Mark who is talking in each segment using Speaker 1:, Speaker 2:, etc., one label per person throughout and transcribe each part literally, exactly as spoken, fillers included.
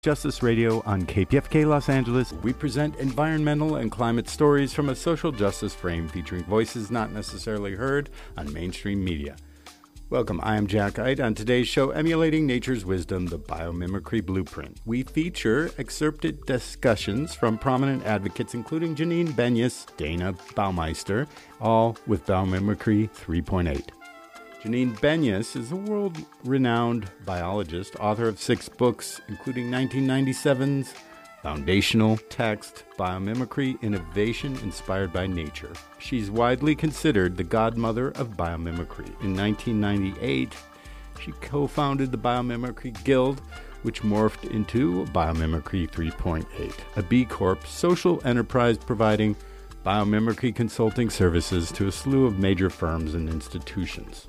Speaker 1: Justice Radio on K P F K Los Angeles. We present environmental and climate stories from a social justice frame featuring voices not necessarily heard on mainstream media. Welcome, I am Jack Ide. On today's show, Emulating Nature's Wisdom, the Biomimicry Blueprint. We feature excerpted discussions from prominent advocates including Janine Benyus, Dana Baumeister, all with Biomimicry three point eight. Janine Benyus is a world-renowned biologist, author of six books, including nineteen ninety-seven's foundational text, Biomimicry, Innovation Inspired by Nature. She's widely considered the godmother of biomimicry. In nineteen ninety-eight, she co-founded the Biomimicry Guild, which morphed into Biomimicry three point eight, a B Corp social enterprise providing biomimicry consulting services to a slew of major firms and institutions.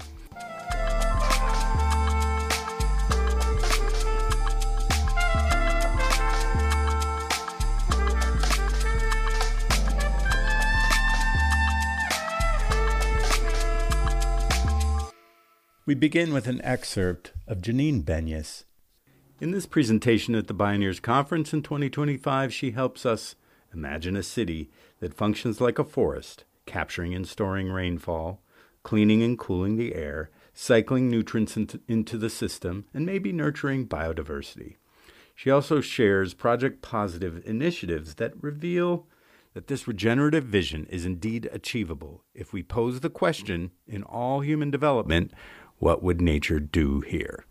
Speaker 1: We begin with an excerpt of Janine Benyus. In this presentation at the Bioneers Conference in twenty twenty-five, she helps us imagine a city that functions like a forest, capturing and storing rainfall, cleaning and cooling the air, cycling nutrients into, into the system, and maybe nurturing biodiversity. She also shares Project Positive initiatives that reveal that this regenerative vision is indeed achievable if we pose the question in all human development, what would nature do here?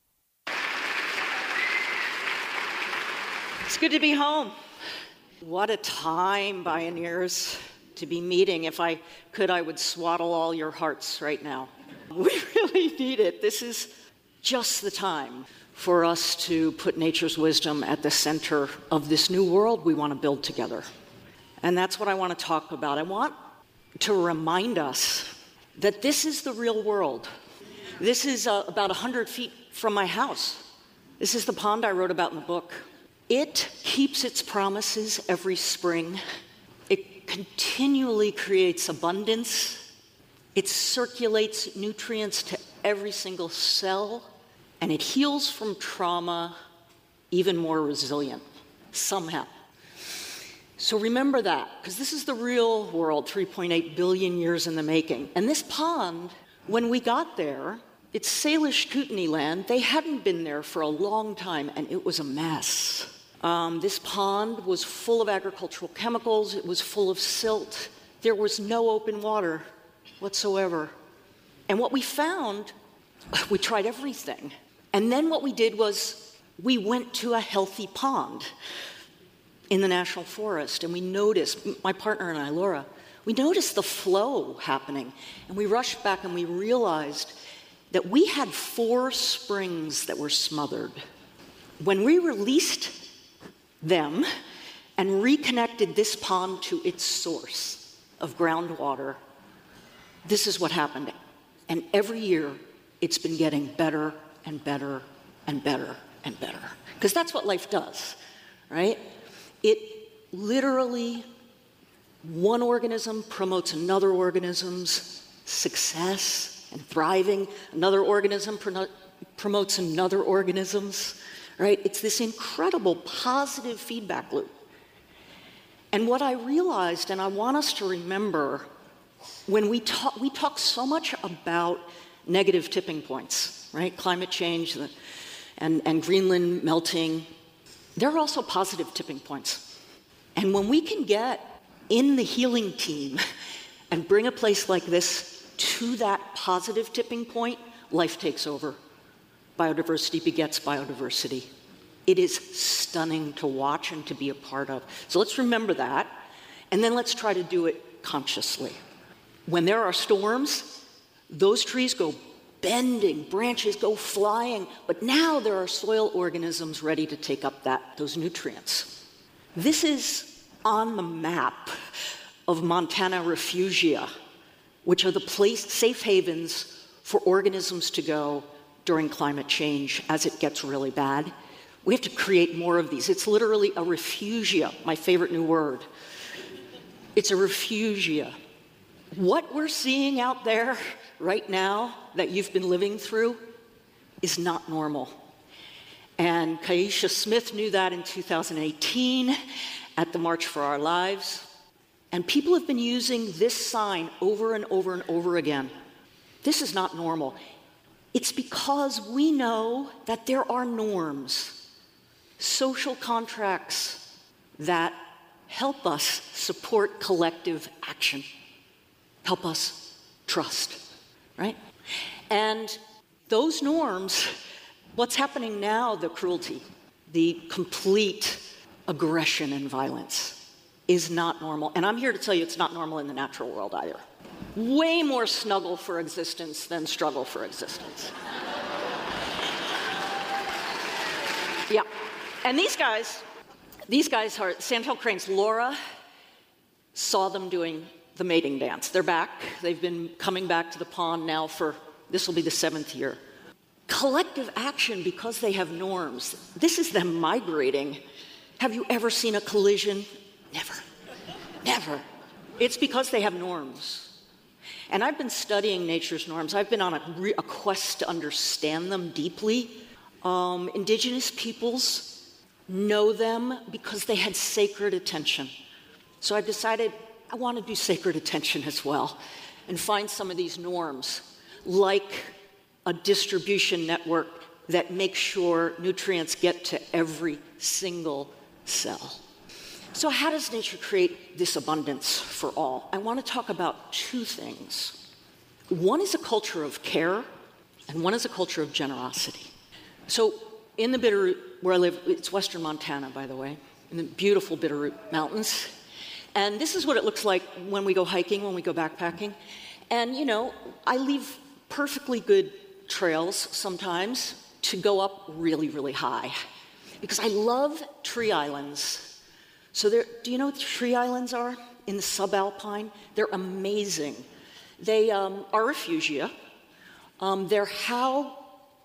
Speaker 2: It's good to be home. What a time, Bioneers, to be meeting. If I could, I would swaddle all your hearts right now. We really need it. This is just the time for us to put nature's wisdom at the center of this new world we want to build together. And that's what I want to talk about. I want to remind us that this is the real world. This is uh, about one hundred feet from my house. This is the pond I wrote about in the book. It keeps its promises every spring. It continually creates abundance. It circulates nutrients to every single cell, and it heals from trauma even more resilient, somehow. So remember that, because this is the real world, three point eight billion years in the making. And this pond, when we got there, it's Salish Kootenai land. They hadn't been there for a long time, and it was a mess. Um, this pond was full of agricultural chemicals. It was full of silt. There was no open water whatsoever. And what we found, we tried everything. And then what we did was we went to a healthy pond in the National Forest, and we noticed, my partner and I, Laura, we noticed the flow happening. And we rushed back and we realized that we had four springs that were smothered. When we released them and reconnected this pond to its source of groundwater, this is what happened. And every year, it's been getting better and better and better and better. Because that's what life does, right? It literally, one organism promotes another organism's success and thriving. Another organism pro- promotes another organism's, right? It's this incredible positive feedback loop. And what I realized, and I want us to remember, when we talk, we talk so much about negative tipping points, right? Climate change the, and, and Greenland melting. There are also positive tipping points. And when we can get in the healing team and bring a place like this to that positive tipping point, life takes over. Biodiversity begets biodiversity. It is stunning to watch and to be a part of. So let's remember that, and then let's try to do it consciously. When there are storms, those trees go bending, branches go flying, but now there are soil organisms ready to take up that, those nutrients. This is on the map of Montana refugia, which are the place, safe havens for organisms to go during climate change as it gets really bad. We have to create more of these. It's literally a refugia, my favorite new word. It's a refugia. What we're seeing out there right now that you've been living through is not normal. And Kaisha Smith knew that in two thousand eighteen at the March for Our Lives. And people have been using this sign over and over and over again. This is not normal. It's because we know that there are norms, social contracts that help us support collective action, help us trust, right? And those norms, what's happening now, the cruelty, the complete aggression and violence is not normal. And I'm here to tell you it's not normal in the natural world either. Way more snuggle for existence than struggle for existence. Yeah. And these guys, these guys are, Sandhill Cranes. Laura saw them doing the mating dance. They're back. They've been coming back to the pond now for, this will be the seventh year. Collective action because they have norms. This is them migrating. Have you ever seen a collision? Never. Never. It's because they have norms. And I've been studying nature's norms. I've been on a, re- a quest to understand them deeply. Um, indigenous peoples know them because they had sacred attention. So I've decided I want to do sacred attention as well and find some of these norms, like a distribution network that makes sure nutrients get to every single cell. So how does nature create this abundance for all? I want to talk about two things. One is a culture of care, and one is a culture of generosity. So in the Bitterroot, where I live, it's western Montana, by the way, in the beautiful Bitterroot Mountains. And this is what it looks like when we go hiking, when we go backpacking. And, you know, I leave perfectly good trails sometimes to go up really, really high. Because I love tree islands. So there, do you know what tree islands are in the subalpine? They're amazing. They um, are refugia. Um, they're how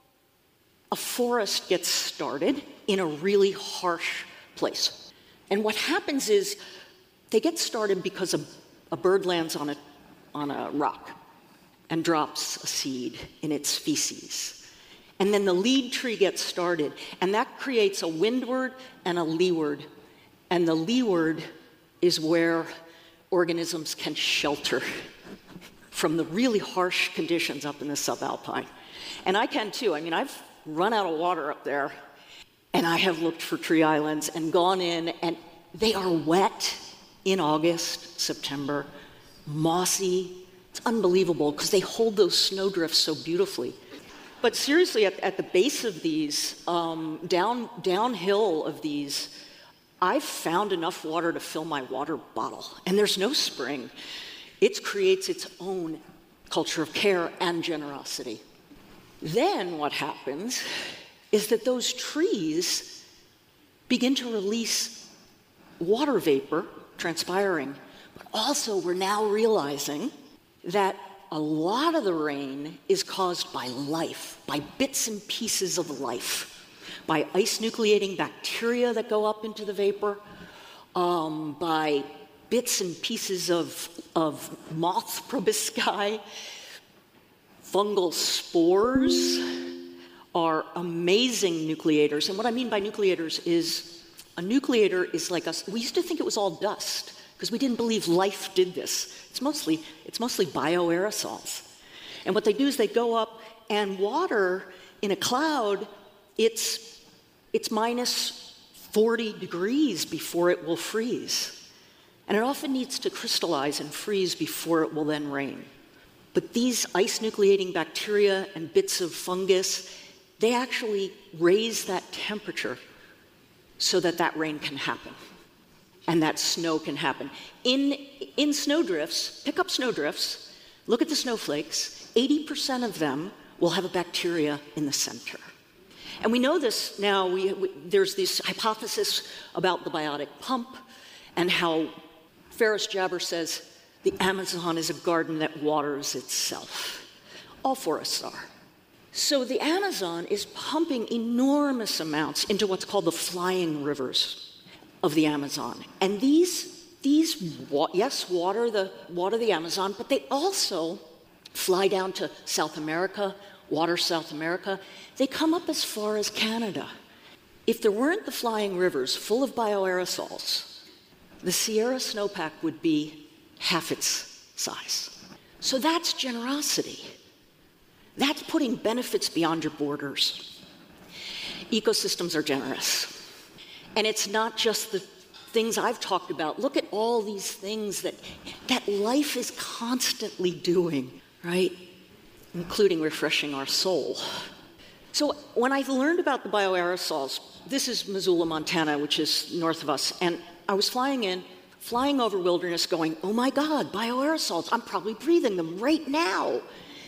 Speaker 2: a forest gets started in a really harsh place. And what happens is they get started because a, a bird lands on a, on a rock and drops a seed in its feces. And then the lead tree gets started, and that creates a windward and a leeward. And the leeward is where organisms can shelter from the really harsh conditions up in the subalpine. And I can too. I mean, I've run out of water up there, and I have looked for tree islands and gone in, and they are wet in August, September, mossy. It's unbelievable because they hold those snowdrifts so beautifully. But seriously, at, at the base of these, um, down downhill of these, I've found enough water to fill my water bottle, and there's no spring. It creates its own culture of care and generosity. Then what happens is that those trees begin to release water vapor, transpiring, but also we're now realizing that a lot of the rain is caused by life, by bits and pieces of life, by ice-nucleating bacteria that go up into the vapor, um, by bits and pieces of, of moth proboscis. Fungal spores are amazing nucleators. And what I mean by nucleators is a nucleator is like us. We used to think it was all dust because we didn't believe life did this. It's mostly, it's mostly bioaerosols. And what they do is they go up, and water in a cloud, it's, it's minus forty degrees before it will freeze. And it often needs to crystallize and freeze before it will then rain. But these ice-nucleating bacteria and bits of fungus, they actually raise that temperature so that that rain can happen and that snow can happen. In, in snowdrifts, pick up snowdrifts, look at the snowflakes, eighty percent of them will have a bacteria in the center. And we know this now. We, we, there's this hypothesis about the biotic pump and how Ferris Jabber says, the Amazon is a garden that waters itself. All forests are. So the Amazon is pumping enormous amounts into what's called the flying rivers of the Amazon. And these, these yes, water the, water the Amazon, but they also fly down to South America, water South America. They come up as far as Canada. If there weren't the flying rivers full of bioaerosols, the Sierra snowpack would be half its size. So that's generosity. That's putting benefits beyond your borders. Ecosystems are generous. And it's not just the things I've talked about. Look at all these things that, that life is constantly doing, right? Including refreshing our soul. So when I learned about the bioaerosols, this is Missoula, Montana, which is north of us, and I was flying in, flying over wilderness going, oh my God, bioaerosols, I'm probably breathing them right now.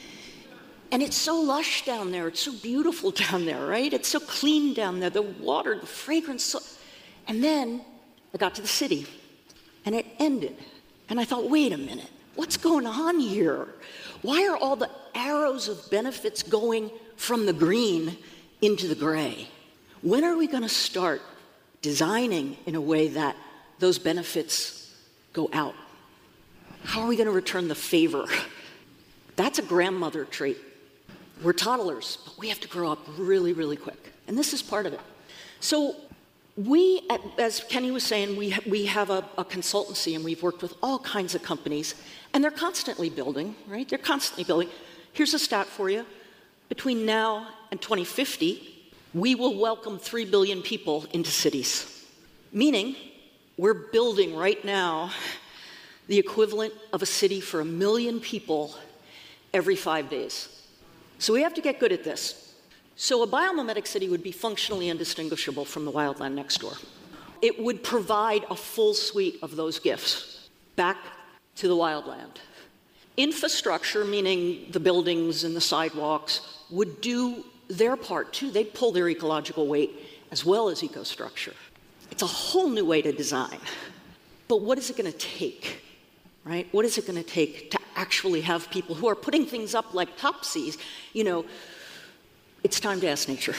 Speaker 2: And it's so lush down there, it's so beautiful down there, right? It's so clean down there, the water, the fragrance. So... And then I got to the city, and it ended. And I thought, wait a minute, what's going on here? Why are all the arrows of benefits going from the green into the gray? When are we going to start designing in a way that those benefits go out? How are we going to return the favor? That's a grandmother trait. We're toddlers, but we have to grow up really, really quick. And this is part of it. So we, as Kenny was saying, we, we have a, a consultancy, and we've worked with all kinds of companies, and they're constantly building, right? They're constantly building. Here's a stat for you. Between now and twenty fifty, we will welcome three billion people into cities. Meaning, we're building right now the equivalent of a city for a million people every five days. So we have to get good at this. So a biomimetic city would be functionally indistinguishable from the wildland next door. It would provide a full suite of those gifts back to the wildland. Infrastructure, meaning the buildings and the sidewalks, would do their part too. They'd pull their ecological weight as well as ecostructure. It's a whole new way to design. But what is it going to take, right? What is it going to take to actually have people who are putting things up like Topsies, you know, it's time to ask nature.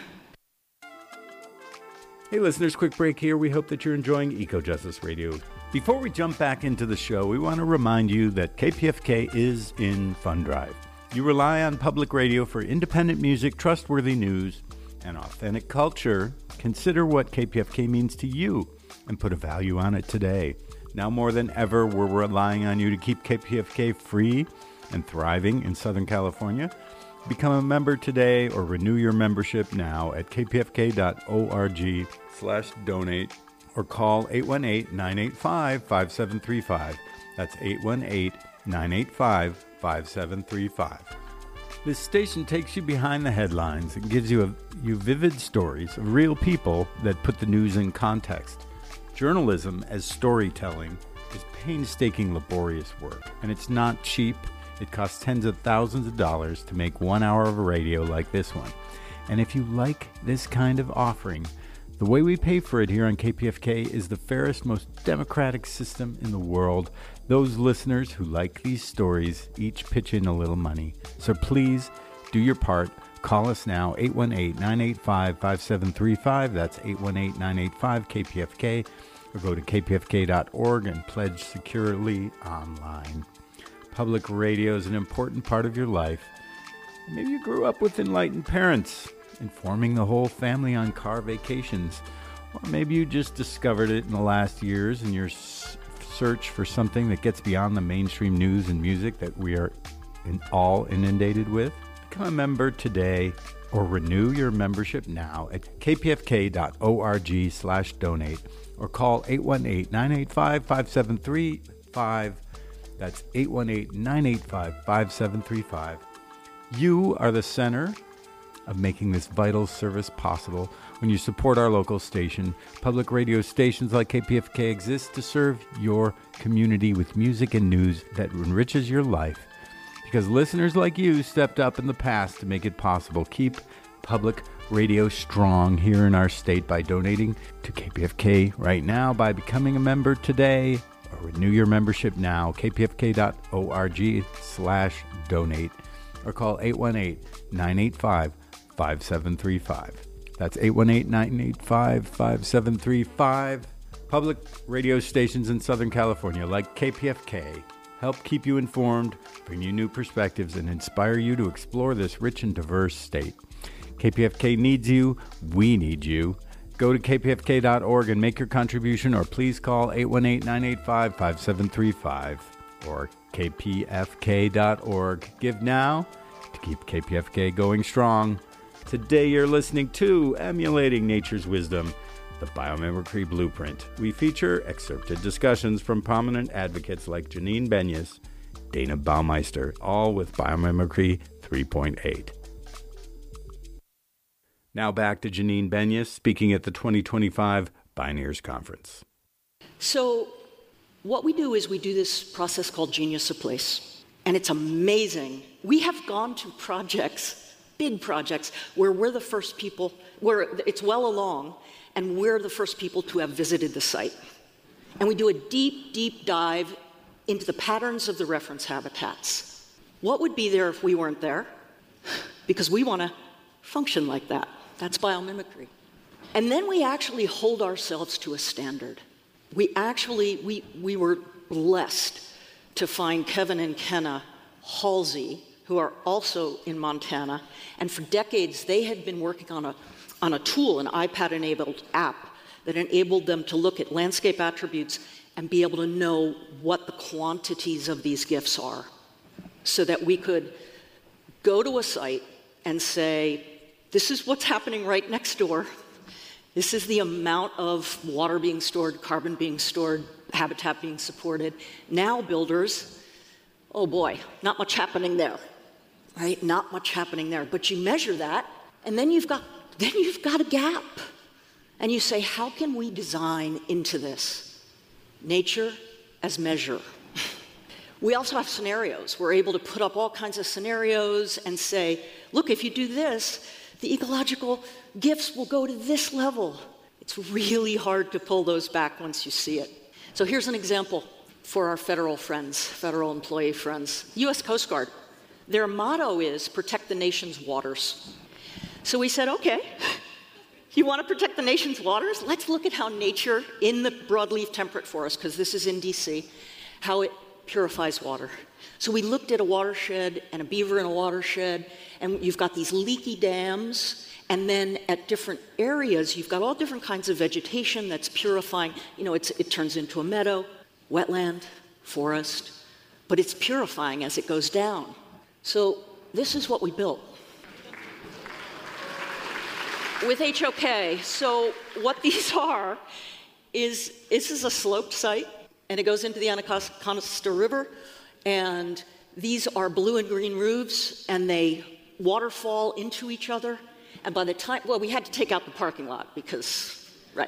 Speaker 1: Hey listeners, quick break here. We hope that you're enjoying Eco Justice Radio. Before we jump back into the show, we want to remind you that K P F K is in Fund Drive. You rely on public radio for independent music, trustworthy news, and authentic culture. Consider what K P F K means to you and put a value on it today. Now more than ever, we're relying on you to keep K P F K free and thriving in Southern California. Become a member today or renew your membership now at kpfk.org slash donate or call eight one eight, nine eight five, five seven three five. That's eight one eight, nine eight five, five seven three five. This station takes you behind the headlines and gives you, a, you vivid stories of real people that put the news in context. Journalism as storytelling is painstaking, laborious work, and it's not cheap. It costs tens of thousands of dollars to make one hour of a radio like this one. And if you like this kind of offering, the way we pay for it here on K P F K is the fairest, most democratic system in the world. Those listeners who like these stories each pitch in a little money. So please do your part. Call us now, eight one eight, nine eight five, five seven three five. That's eight one eight, nine eight five, K P F K. Or go to k p f k dot org and pledge securely online. Public radio is an important part of your life. Maybe you grew up with enlightened parents, informing the whole family on car vacations. Or maybe you just discovered it in the last years in your s- search for something that gets beyond the mainstream news and music that we are in all inundated with. Become a member today or renew your membership now at kpfk.org slash donate or call eight one eight, nine eight five, five seven three five. That's eight one eight, nine eight five, five seven three five. You are the center of making this vital service possible when you support our local station. Public radio stations like K P F K exist to serve your community with music and news that enriches your life. Because listeners like you stepped up in the past to make it possible. Keep public radio strong here in our state by donating to K P F K right now, by becoming a member today. Renew your membership now, kpfk.org slash donate, or call eight one eight, nine eight five, five seven three five. That's eight one eight, nine eight five, five seven three five. Public radio stations in Southern California like K P F K help keep you informed, bring you new perspectives, and inspire you to explore this rich and diverse state. K P F K needs you. We need you. Go to k p f k dot org and make your contribution, or please call eight one eight, nine eight five, five seven three five or k p f k dot org. Give now to keep K P F K going strong. Today you're listening to Emulating Nature's Wisdom, the Biomimicry Blueprint. We feature excerpted discussions from prominent advocates like Janine Benyus, Dana Baumeister, all with Biomimicry three point eight. Now back to Janine Benyus speaking at the twenty twenty-five Bioneers Conference.
Speaker 2: So what we do is we do this process called Genius of Place, and it's amazing. We have gone to projects, big projects, where we're the first people, where it's well along, and we're the first people to have visited the site. And we do a deep, deep dive into the patterns of the reference habitats. What would be there if we weren't there? Because we want to function like that. That's biomimicry. And then we actually hold ourselves to a standard. We actually, we, we were blessed to find Kevin and Kenna Halsey, who are also in Montana, and for decades they had been working on a, on a tool, an iPad-enabled app, that enabled them to look at landscape attributes and be able to know what the quantities of these gifts are, so that we could go to a site and say, this is what's happening right next door. This is the amount of water being stored, carbon being stored, habitat being supported. Now builders, oh boy, not much happening there, right? Not much happening there. But you measure that, and then you've got, then you've got a gap. And you say, how can we design into this? Nature as measure. We also have scenarios. We're able to put up all kinds of scenarios and say, look, if you do this, the ecological gifts will go to this level. It's really hard to pull those back once you see it. So here's an example for our federal friends, federal employee friends. U S Coast Guard, their motto is protect the nation's waters. So we said, okay, you want to protect the nation's waters? Let's look at how nature in the broadleaf temperate forest, because this is in D C, how it purifies water. So we looked at a watershed and a beaver in a watershed, and you've got these leaky dams, and then at different areas, you've got all different kinds of vegetation that's purifying. You know, it's, it turns into a meadow, wetland, forest, but it's purifying as it goes down. So this is what we built with H O K. So what these are is, this is a sloped site, and it goes into the Anacostia River, and these are blue and green roofs, and they waterfall into each other. And by the time, well, we had to take out the parking lot because, right.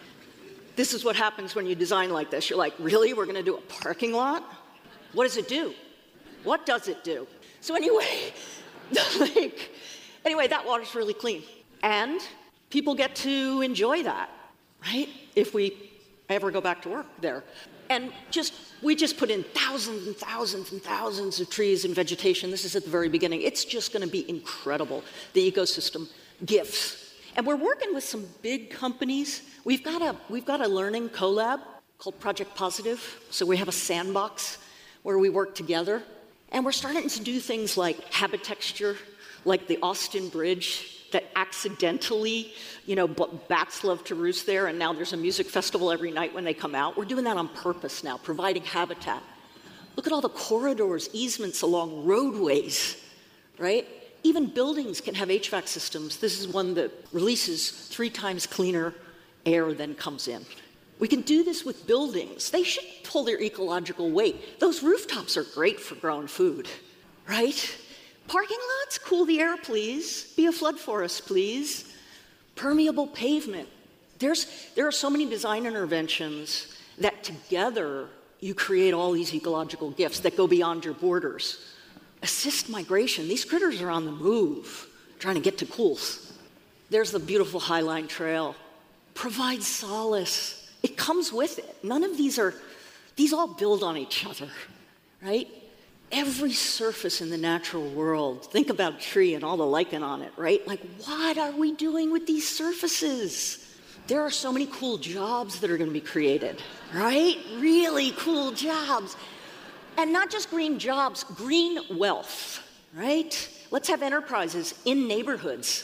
Speaker 2: This is what happens when you design like this. You're like, really, we're gonna do a parking lot? What does it do? What does it do? So anyway, the lake, anyway, that water's really clean. And people get to enjoy that, right? If we ever go back to work there. And just, we just put in thousands and thousands and thousands of trees and vegetation. This is at the very beginning. It's just gonna be incredible, the ecosystem gifts. And we're working with some big companies. We've got a, we've got a learning collab called Project Positive. So we have a sandbox where we work together. And we're starting to do things like habitexture, like the Austin Bridge, that accidentally, you know, bats love to roost there, and now there's a music festival every night when they come out. We're doing that on purpose now, providing habitat. Look at all the corridors, easements along roadways, right? Even buildings can have H V A C systems. This is one that releases three times cleaner air than comes in. We can do this with buildings. They should pull their ecological weight. Those rooftops are great for growing food, right? Parking lots, cool the air, please. Be a flood forest, please. Permeable pavement. There's, there are so many design interventions that together you create all these ecological gifts that go beyond your borders. Assist migration. These critters are on the move, trying to get to cools. There's the beautiful Highline Trail. Provide solace. It comes with it. None of these are, these all build on each other, right? Every surface in the natural world, think about a tree and all the lichen on it, right? Like, what are we doing with these surfaces? There are so many cool jobs that are going to be created, right? Really cool jobs. And not just green jobs, green wealth, right? Let's have enterprises in neighborhoods.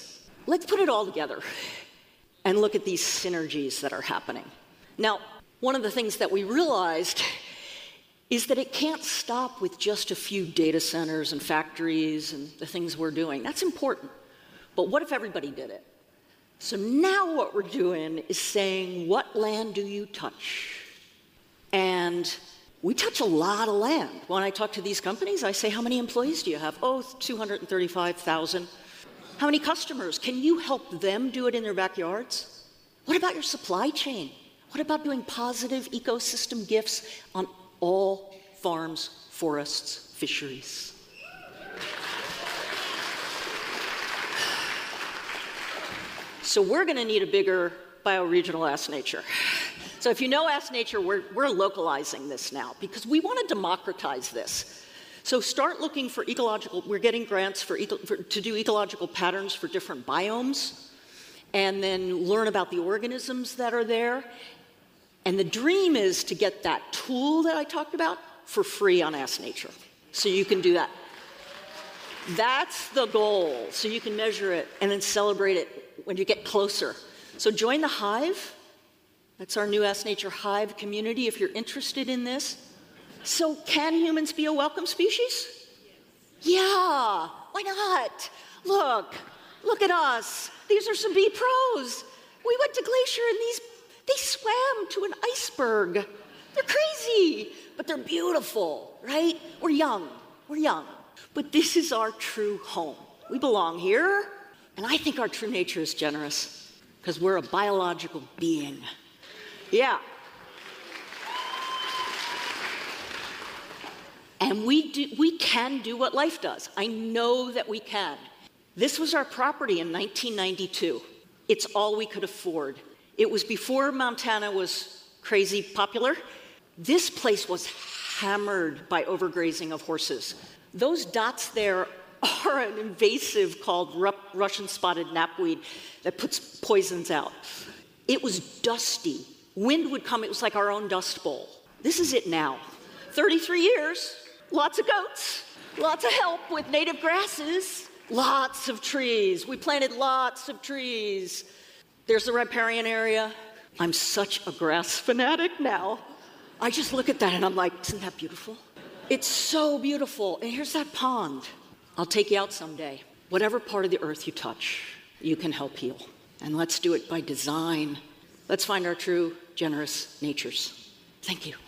Speaker 2: let's put it all together and look at these synergies that are happening. Now, one of the things that we realized is that it can't stop with just a few data centers and factories and the things we're doing. That's important. But what if everybody did it? So now what we're doing is saying, what land do you touch? And we touch a lot of land. When I talk to these companies, I say, how many employees do you have? Oh, two hundred thirty-five thousand. How many customers? Can you help them do it in their backyards? What about your supply chain? What about doing positive ecosystem gifts on all farms, forests, fisheries? So we're going to need a bigger bioregional Ask Nature. So if you know Ask Nature, we're, we're localizing this now because we want to democratize this. So start looking for ecological, we're getting grants for, eco, for to do ecological patterns for different biomes, and then learn about the organisms that are there. And the dream is to get that tool that I talked about for free on Ask Nature. So you can do that. That's the goal. So you can measure it and then celebrate it when you get closer. So join the Hive. That's our new Ask Nature Hive community if you're interested in this. So can humans be a welcome species? Yeah, why not? Look, look at us. These are some bee pros. We went to Glacier and these, they swam to an iceberg. They're crazy, but they're beautiful, right? We're young, we're young. But this is our true home. We belong here, and I think our true nature is generous because we're a biological being. Yeah. And we, do, we can do what life does. I know that we can. This was our property in nineteen ninety-two. It's all we could afford. It was before Montana was crazy popular. This place was hammered by overgrazing of horses. Those dots there are an invasive called Ru- Russian spotted knapweed that puts poisons out. It was dusty. Wind would come, it was like our own dust bowl. This is it now. thirty-three years, lots of goats, lots of help with native grasses, lots of trees. We planted lots of trees. There's the riparian area. I'm such a grass fanatic now. I just look at that and I'm like, isn't that beautiful? It's so beautiful. And here's that pond. I'll take you out someday. Whatever part of the earth you touch, you can help heal. And let's do it by design. Let's find our true, generous natures. Thank you.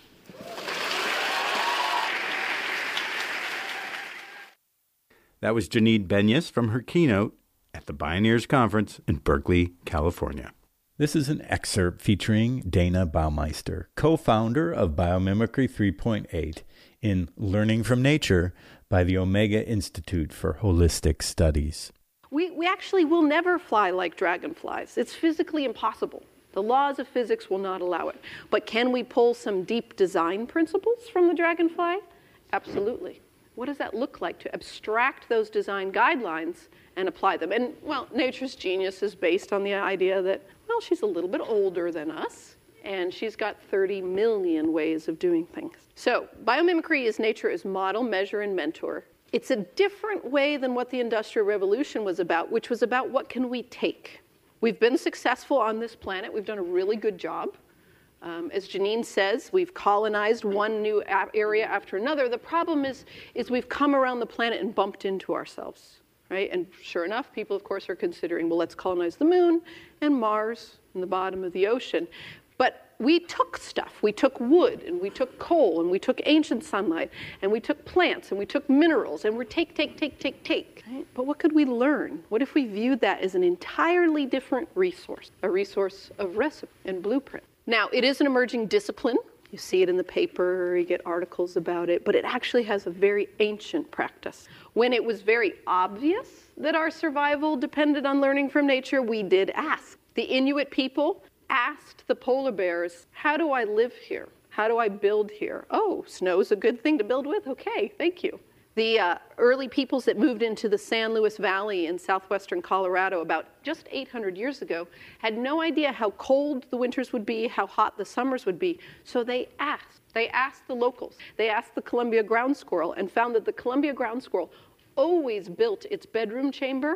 Speaker 1: That was Janine Benyus from her keynote at the Bioneers Conference in Berkeley, California. This is an excerpt featuring Dana Baumeister, co-founder of Biomimicry three point eight, in Learning from Nature by the Omega Institute for Holistic Studies.
Speaker 3: We, we actually will never fly like dragonflies. It's physically impossible. The laws of physics will not allow it. But can we pull some deep design principles from the dragonfly? Absolutely. What does that look like to abstract those design guidelines and apply them? And, well, nature's genius is based on the idea that, well, she's a little bit older than us, and she's got thirty million ways of doing things. So biomimicry is nature as model, measure, and mentor. It's a different way than what the Industrial Revolution was about, which was about what can we take. We've been successful on this planet. We've done a really good job. Um, as Janine says, we've colonized one new area after another. The problem is, is we've come around the planet and bumped into ourselves, right? And sure enough, people, of course, are considering, well, let's colonize the moon and Mars and the bottom of the ocean. But we took stuff. We took wood, and we took coal, and we took ancient sunlight, and we took plants, and we took minerals, and we're take, take, take, take, take. Right? But what could we learn? What if we viewed that as an entirely different resource, a resource of recipe and blueprint? Now, it is an emerging discipline. You see it in the paper, you get articles about it, but it actually has a very ancient practice. When it was very obvious that our survival depended on learning from nature, we did ask. The Inuit people asked the polar bears, how do I live here? How do I build here? Oh, snow's a good thing to build with? Okay, thank you. The uh, early peoples that moved into the San Luis Valley in southwestern Colorado about just eight hundred years ago had no idea how cold the winters would be, how hot the summers would be, so they asked. They asked the locals. They asked the Columbia ground squirrel and found that the Columbia ground squirrel always built its bedroom chamber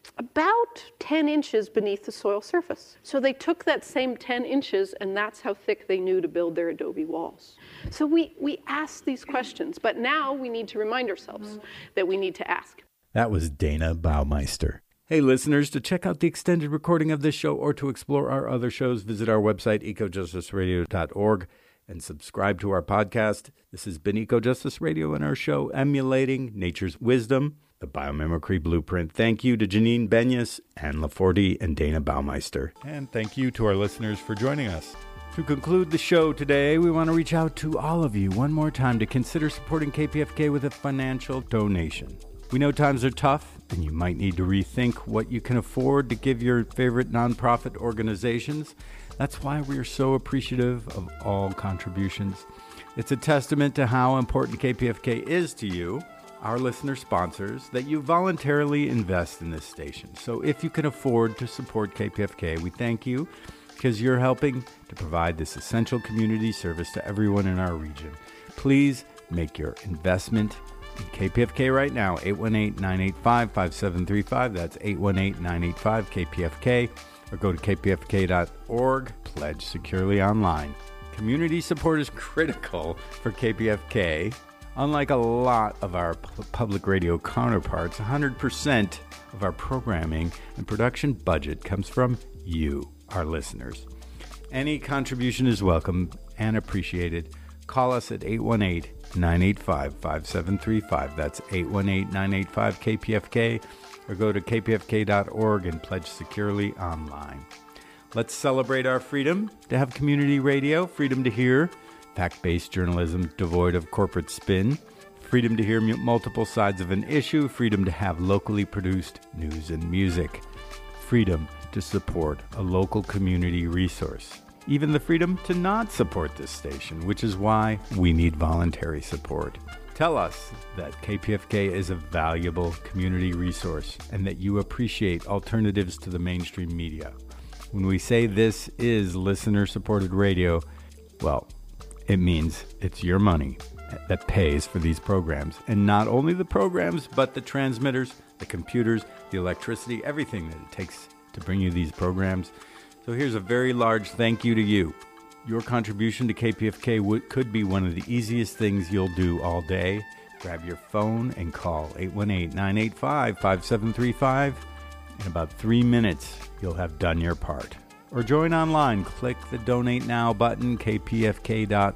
Speaker 3: about ten inches beneath the soil surface. So they took that same ten inches, and that's how thick they knew to build their adobe walls. So we, we asked these questions, but now we need to remind ourselves that we need to ask.
Speaker 1: That was Dana Baumeister. Hey, listeners, to check out the extended recording of this show or to explore our other shows, visit our website, eco justice radio dot org, and subscribe to our podcast. This has been Eco Justice Radio and our show, Emulating Nature's Wisdom, the Biomimicry Blueprint. Thank you to Janine Benyus, Ann Laforte, and Dana Baumeister. And thank you to our listeners for joining us. To conclude the show today, we want to reach out to all of you one more time to consider supporting K P F K with a financial donation. We know times are tough, and you might need to rethink what you can afford to give your favorite nonprofit organizations. That's why we are so appreciative of all contributions. It's a testament to how important K P F K is to you, our listener sponsors, that you voluntarily invest in this station. So if you can afford to support K P F K, we thank you because you're helping to provide this essential community service to everyone in our region. Please make your investment in K P F K right now, eight one eight, nine eight five, five seven three five. That's eight one eight, nine eight five, K P F K. Or go to k p f k dot org. Pledge securely online. Community support is critical for K P F K. Unlike a lot of our pu- public radio counterparts, one hundred percent of our programming and production budget comes from you, our listeners. Any contribution is welcome and appreciated. Call us at eight one eight, nine eight five, five seven three five. That's eight one eight, nine eight five, K P F K. Or go to k p f k dot org and pledge securely online. Let's celebrate our freedom to have community radio, freedom to hear fact-based journalism devoid of corporate spin, freedom to hear multiple sides of an issue, freedom to have locally produced news and music, freedom to support a local community resource, even the freedom to not support this station, which is why we need voluntary support. Tell us that K P F K is a valuable community resource and that you appreciate alternatives to the mainstream media. When we say this is listener-supported radio, well, it means it's your money that pays for these programs. And not only the programs, but the transmitters, the computers, the electricity, everything that it takes to bring you these programs. So here's a very large thank you to you. Your contribution to K P F K would, could be one of the easiest things you'll do all day. Grab your phone and call eight one eight, nine eight five, five seven three five. In about three minutes, you'll have done your part. Or join online. Click the Donate Now button, k p f k dot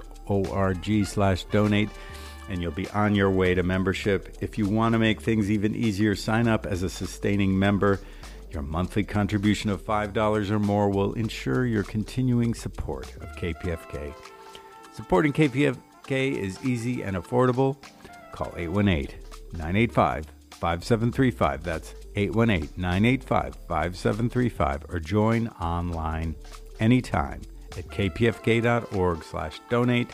Speaker 1: org slash donate, and you'll be on your way to membership. If you want to make things even easier, sign up as a sustaining member. Your monthly contribution of five dollars or more will ensure your continuing support of K P F K. Supporting K P F K is easy and affordable. Call eight one eight, nine eight five, five seven three five. That's eight one eight, nine eight five, five seven three five. Or join online anytime at k p f k dot org slash donate.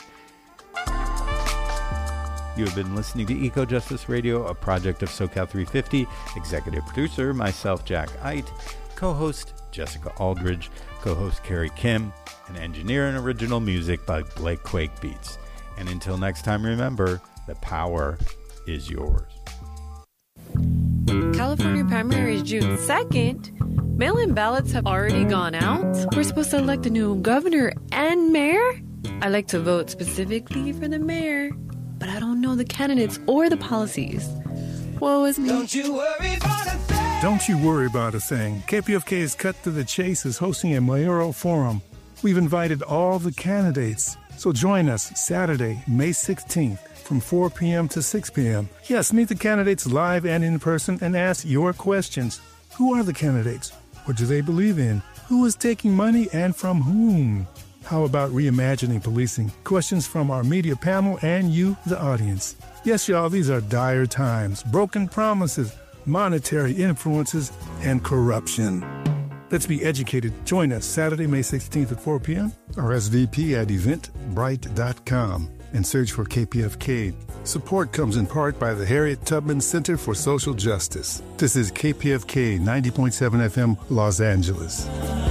Speaker 1: You have been listening to Eco Justice Radio, a project of SoCal three fifty. Executive producer, myself, Jack Eit. Co-host, Jessica Aldridge. Co-host, Carrie Kim. And engineer and original music by Blake Quake Beats. And until next time, remember, the power is yours.
Speaker 4: California primary is June second. Mail-in ballots have already gone out. We're supposed to elect a new governor and mayor. I like to vote specifically for the mayor, but I don't know the candidates or the policies. Woe is me.
Speaker 5: Don't you worry about a thing. Don't you worry about a thing. K P F K's Cut to the Chase is hosting a mayoral forum. We've invited all the candidates. So join us Saturday, May sixteenth from four p.m. to six p.m. Yes, meet the candidates live and in person and ask your questions. Who are the candidates? What do they believe in? Who is taking money and from whom? How about reimagining policing? Questions from our media panel and you, the audience. Yes, y'all, these are dire times. Broken promises, monetary influences, and corruption. Let's be educated. Join us Saturday, May sixteenth at four p.m. or S V P at eventbrite dot com and search for K P F K. Support comes in part by the Harriet Tubman Center for Social Justice. This is K P F K ninety point seven F M, Los Angeles.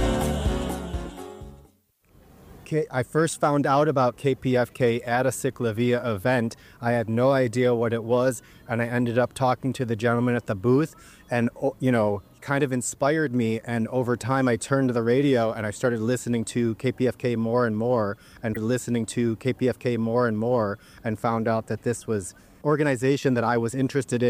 Speaker 6: I first found out about K P F K at a Ciclavia event. I had no idea what it was, and I ended up talking to the gentleman at the booth, and, you know, kind of inspired me, and over time I turned to the radio and I started listening to K P F K more and more and listening to K P F K more and more and found out that this was organization that I was interested in.